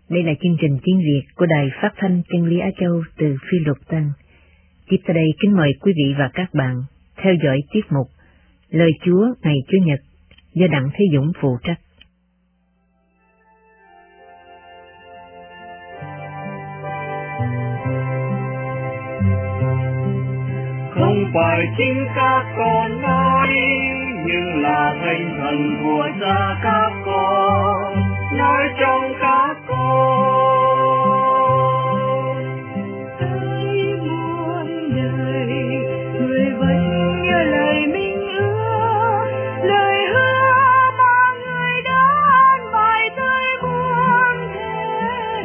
Đây là chương trình tiếng Việt của Đài Phát thanh Chân lý Á Châu từ Phi Luật Tân. Tiếp tới đây kính mời quý vị và các bạn theo dõi tiết mục Lời Chúa ngày Chủ nhật do Đặng Thế Dũng phụ trách. Không phải chính các con nói, nhưng là thánh thần của Cha các con nói trong các con. Tới muôn đời người vẫn nhớ lời mình ước, lời hứa mà người đã an bài tới muôn thế.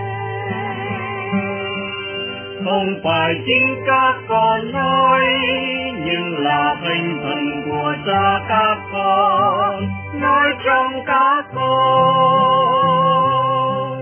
Không phải chính các con nói, nhưng là thánh thần của Cha các con nói trong các con.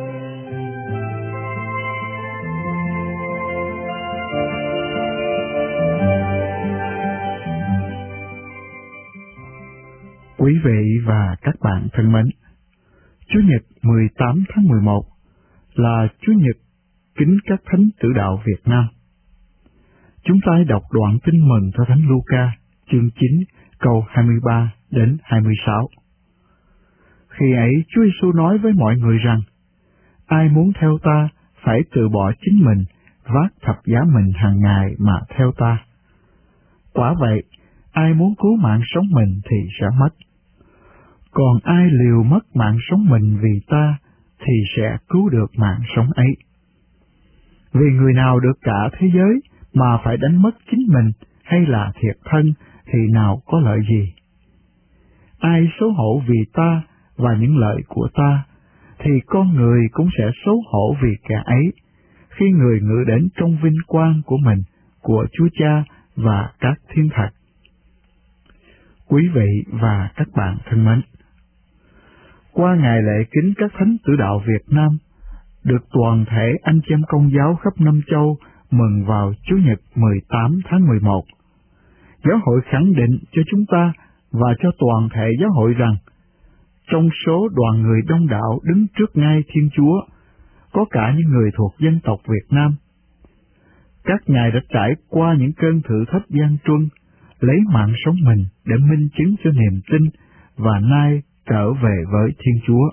Quý vị và các bạn thân mến, Chủ nhật 18 tháng 11 là Chủ nhật kính các thánh tử đạo Việt Nam. Chúng ta hãy đọc đoạn tin mừng theo Thánh Luca, chương 9, câu 23 đến 26. Khi ấy, Chúa Giêsu nói với mọi người rằng: ai muốn theo ta phải từ bỏ chính mình, vác thập giá mình hàng ngày mà theo ta. Quả vậy, ai muốn cứu mạng sống mình thì sẽ mất. Còn ai liều mất mạng sống mình vì ta thì sẽ cứu được mạng sống ấy. Vì người nào được cả thế giới mà phải đánh mất chính mình hay là thiệt thân thì nào có lợi gì. Ai xấu hổ vì ta và những lợi của ta, thì con người cũng sẽ xấu hổ vì kẻ ấy, khi người ngự đến trong vinh quang của mình, của Chúa Cha và các thiên thần. Quý vị và các bạn thân mến, qua ngày lễ kính các thánh tử đạo Việt Nam, được toàn thể anh chị em Công giáo khắp năm châu mừng vào Chủ nhật 18 tháng 11. Giáo hội khẳng định cho chúng ta và cho toàn thể giáo hội rằng, trong số đoàn người đông đảo đứng trước ngai Thiên Chúa, có cả những người thuộc dân tộc Việt Nam. Các ngài đã trải qua những cơn thử thách gian truân, lấy mạng sống mình để minh chứng cho niềm tin và nay trở về với Thiên Chúa.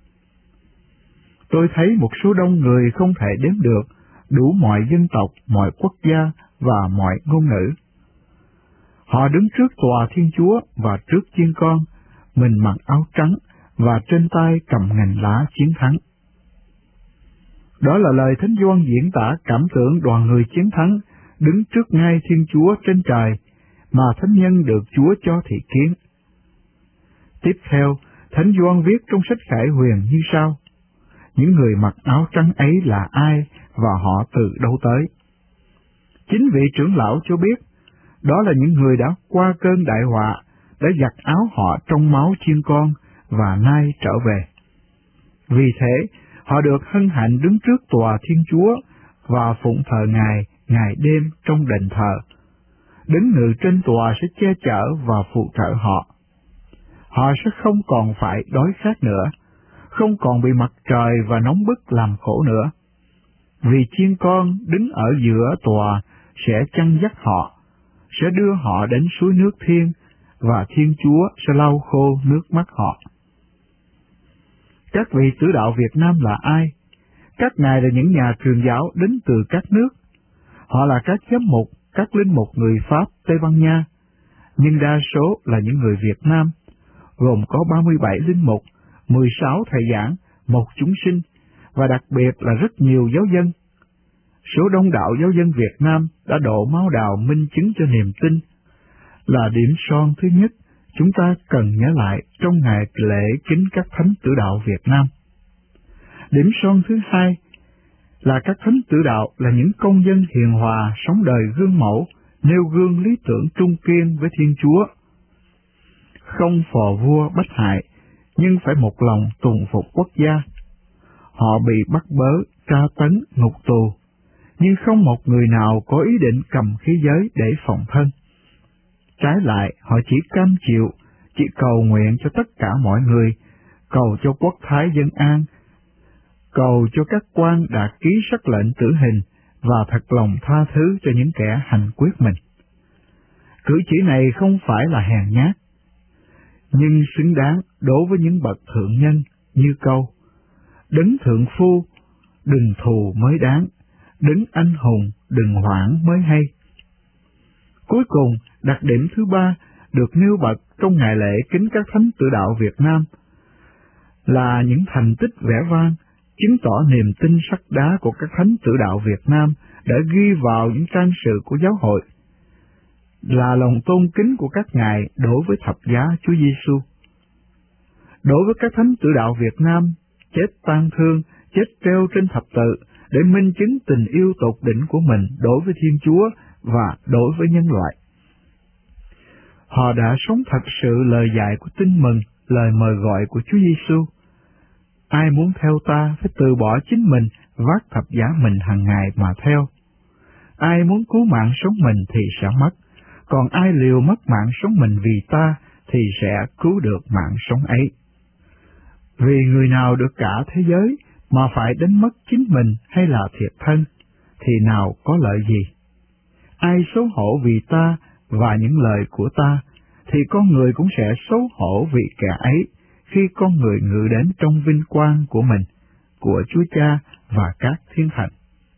Tôi thấy một số đông người không thể đếm được, đủ mọi dân tộc, mọi quốc gia và mọi ngôn ngữ. Họ đứng trước tòa Thiên Chúa và trước chiên con, mình mặc áo trắng và trên tay cầm ngành lá chiến thắng. Đó là lời Thánh Gioan diễn tả cảm tưởng đoàn người chiến thắng đứng trước ngai Thiên Chúa trên trời mà thánh nhân được Chúa cho thị kiến. Tiếp theo, Thánh Gioan viết trong sách Khải Huyền như sau: những người mặc áo trắng ấy là ai và họ từ đâu tới? Chính vị trưởng lão cho biết, đó là những người đã qua cơn đại họa, đã giặt áo họ trong máu chiên con và nay trở về. Vì thế, họ được hân hạnh đứng trước tòa Thiên Chúa và phụng thờ Ngài ngày đêm trong đền thờ. Đấng ngự trên tòa sẽ che chở và phụ trợ họ. Họ sẽ không còn phải đói khát nữa, không còn bị mặt trời và nóng bức làm khổ nữa. Vì chiên con đứng ở giữa tòa sẽ chăn dắt họ, sẽ đưa họ đến suối nước thiên, và Thiên Chúa sẽ lau khô nước mắt họ. Các vị tử đạo Việt Nam là ai? Các ngài là những nhà truyền giáo đến từ các nước. Họ là các giám mục, các linh mục người Pháp, Tây Ban Nha, nhưng đa số là những người Việt Nam, gồm có 37 linh mục, 16 thầy giảng, 1 chúng sinh, và đặc biệt là rất nhiều giáo dân. Số đông đạo giáo dân Việt Nam đã đổ máu đào minh chứng cho niềm tin, là điểm son thứ nhất chúng ta cần nhớ lại trong ngày lễ kính các thánh tử đạo Việt Nam. Điểm son thứ hai là các thánh tử đạo là những công dân hiền hòa, sống đời gương mẫu, nêu gương lý tưởng trung kiên với Thiên Chúa. Không phò vua bách hại, nhưng phải một lòng tùng phục quốc gia. Họ bị bắt bớ, tra tấn, ngục tù, nhưng không một người nào có ý định cầm khí giới để phòng thân. Trái lại, họ chỉ cam chịu, chỉ cầu nguyện cho tất cả mọi người, cầu cho quốc thái dân an, cầu cho các quan đã ký sắc lệnh tử hình và thật lòng tha thứ cho những kẻ hành quyết mình. Cử chỉ này không phải là hèn nhát, nhưng xứng đáng đối với những bậc thượng nhân như câu: đấng thượng phu, đừng thù mới đáng, đấng anh hùng, đừng hoảng mới hay. Cuối cùng, đặc điểm thứ ba được nêu bật trong ngày lễ kính các thánh tử đạo Việt Nam là những thành tích vẻ vang, chứng tỏ niềm tin sắt đá của các thánh tử đạo Việt Nam đã ghi vào những trang sử của giáo hội, là lòng tôn kính của các ngài đối với thập giá Chúa Giêsu. Đối với các thánh tử đạo Việt Nam, chết tang thương, chết treo trên thập tự để minh chứng tình yêu tột đỉnh của mình đối với Thiên Chúa và đối với nhân loại. Họ đã sống thật sự lời dạy của Tin Mừng, lời mời gọi của Chúa Giêsu. Ai muốn theo ta phải từ bỏ chính mình, vác thập giá mình hàng ngày mà theo. Ai muốn cứu mạng sống mình thì sẽ mất, còn ai liều mất mạng sống mình vì ta thì sẽ cứu được mạng sống ấy. Vì người nào được cả thế giới mà phải đánh mất chính mình hay là thiệt thân, thì nào có lợi gì? Ai xấu hổ vì ta và những lời của ta, thì con người cũng sẽ xấu hổ vì kẻ ấy khi con người ngự đến trong vinh quang của mình, của Chúa Cha và các thiên thần.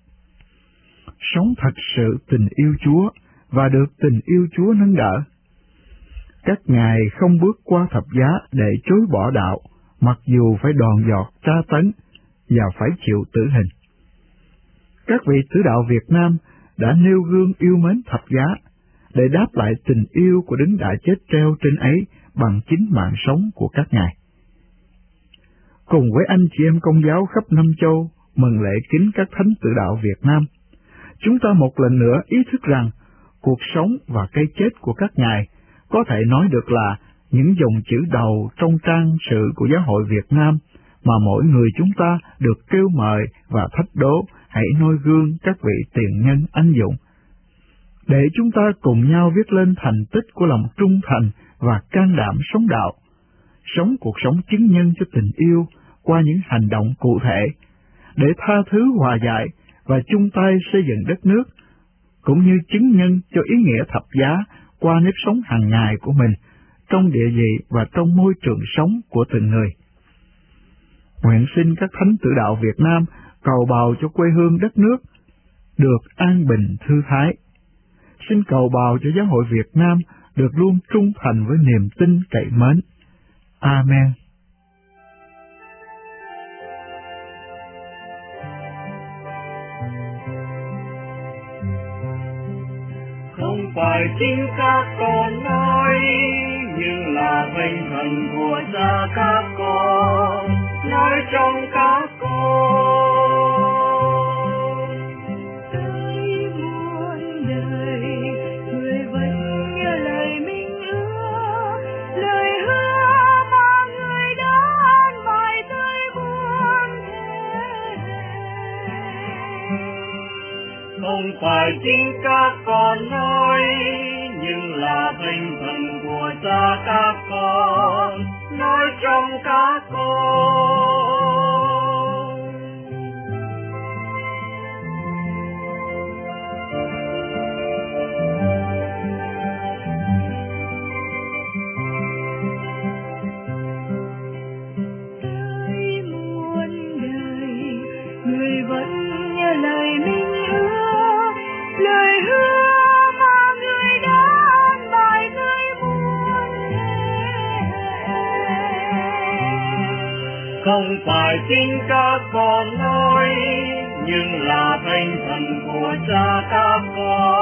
Sống thật sự tình yêu Chúa và được tình yêu Chúa nâng đỡ. Các ngài không bước qua thập giá để chối bỏ đạo, mặc dù phải đòn giọt tra tấn và phải chịu tử hình. Các vị tử đạo Việt Nam đã nêu gương yêu mến thập giá để đáp lại tình yêu của đấng đã chết treo trên ấy bằng chính mạng sống của các ngài. Cùng với anh chị em Công giáo khắp năm châu mừng lễ kính các thánh tử đạo Việt Nam, chúng ta một lần nữa ý thức rằng cuộc sống và cái chết của các ngài có thể nói được là những dòng chữ đầu trong trang sử của Giáo hội Việt Nam mà mỗi người chúng ta được kêu mời và thách đố hãy noi gương các vị tiền nhân anh dũng, để chúng ta cùng nhau viết lên thành tích của lòng trung thành và can đảm sống đạo, sống cuộc sống chứng nhân cho tình yêu qua những hành động cụ thể, để tha thứ hòa giải và chung tay xây dựng đất nước, cũng như chứng nhân cho ý nghĩa thập giá qua nếp sống hàng ngày của mình, trong địa vị và trong môi trường sống của từng người. Nguyện xin các thánh tử đạo Việt Nam cầu bào cho quê hương đất nước được an bình thư thái. Xin cầu bào cho Giáo hội Việt Nam được luôn trung thành với niềm tin cậy mến. Amen. Không phải chính các con nói, nhưng là vinh thần của Cha các con nói trong các con. Tới muôn đời người vẫn nhớ lời mình ước, lời hứa mà người đã an bài tới muôn thế. Không phải chính các con nói, nhưng là vinh thần của Cha các con nói trong các con. Tới muôn đời người vẫn nhớ lời mình ước, lời hứa mà người đã an bài tới muôn thế. Không phải chính các con nói, nhưng là vinh thần của Cha các con